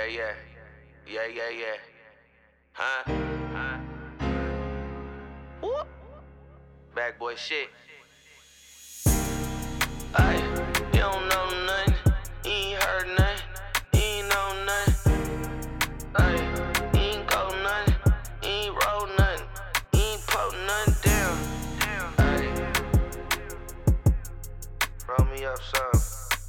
yeah. Yeah. Huh? Whoop. Bad boy shit. Ay, you don't know nothing. You ain't heard nothing. You ain't know nothing. Ay, you ain't go nothing. You ain't roll nothing. You ain't put nothing down. Ay, roll me up some.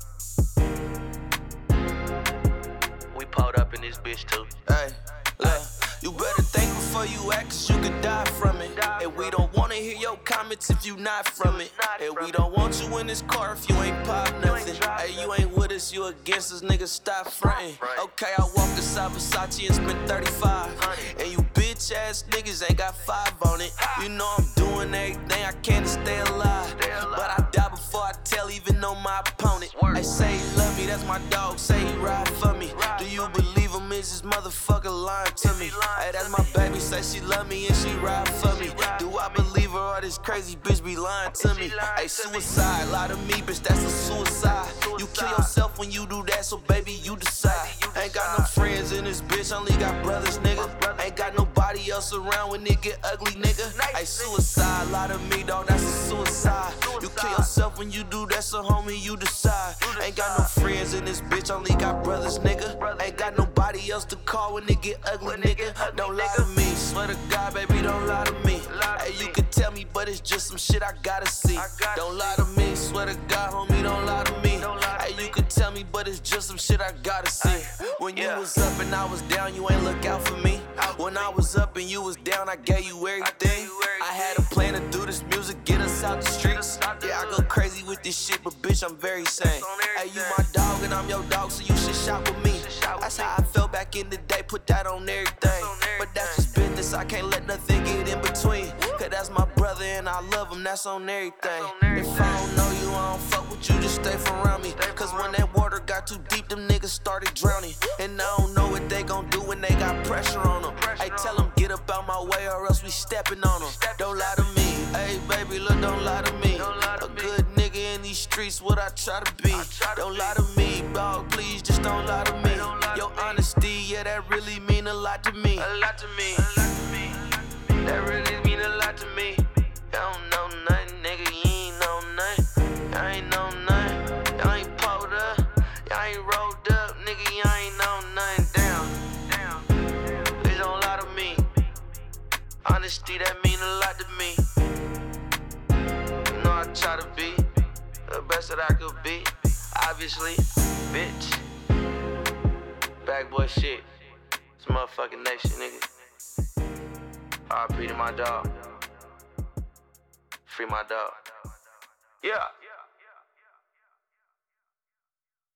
We pulled up in this bitch too. Hey, look, you better think before you act, cause you could die from it. And we don't wanna hear your comments if you not from it. And we don't want you in this car if you ain't pop nothing. Hey, you ain't with us, you against us, niggas, stop frontin'. Okay, I walk inside Versace and spent 35. And you bitch ass niggas ain't got 5 on it. You know I'm doing everything I can to stay alive. But I die before I tell, even on my opponent. They say he love me, that's my dog, say he ride for me. Do you believe him? Is this motherfucker lying to me? Hey, that's my baby, say she love me and she ride for me. Do I believe her or this crazy bitch be lying to me? Hey, suicide, lie to me, bitch, that's a suicide. You kill yourself when you do that, so baby, you decide. Ain't got no friends in this bitch, only got brothers, nigga. Ain't got nobody else around when it get ugly, nigga. Hey, suicide, lie to me, dog, that's a suicide. You kill yourself when you do that, so homie, you decide. Ain't got no friends in this bitch, only got brothers, nigga. Ain't got nobody else to call when it get ugly, nigga. Don't lie to me, swear to God, baby, don't lie to me. Hey, you can tell me, but it's just some shit I gotta see. Don't lie to me, swear to God, homie, don't lie to me. Hey, you can tell me, but it's just some shit I gotta see. When you was up and I was down, you ain't look out for me. When I was up and you was down, I gave you everything. I had a plan to do this music, get us out the streets. Yeah, I go crazy with this shit, but bitch, I'm very sane. Hey, you my dog and I'm your dog, so you should shop with me. That's how I felt back in the day, put that on everything. But that's just business, I can't let nothing get in between. Cause that's my brother and I love him, that's on everything. If I don't know you, I don't fuck with you, just stay from around me. Cause when that water got too deep, them niggas started drowning. And I don't know what they gon' do when they got pressure on them. Hey, tell them get up out my way or else we stepping on them. Don't lie to me, hey baby, look, don't lie to me. A good nigga in these streets, what I try to be. Don't lie to me, dog, please, just don't lie to me. Your honesty, yeah, that really mean a lot to me. A lot to me. That really mean a lot to me. I don't know nothing, nigga, you ain't know nothing. I ain't know nothing. Y'all ain't pulled up, y'all ain't rolled up, nigga, y'all ain't know nothing. Damn. Please don't lie to me. Honesty, that mean a lot to me. You know I try to be the best that I could be. Obviously, bitch. Bad boy shit. It's motherfucking nation, nigga. RP to my dog. Free my dog. Yeah.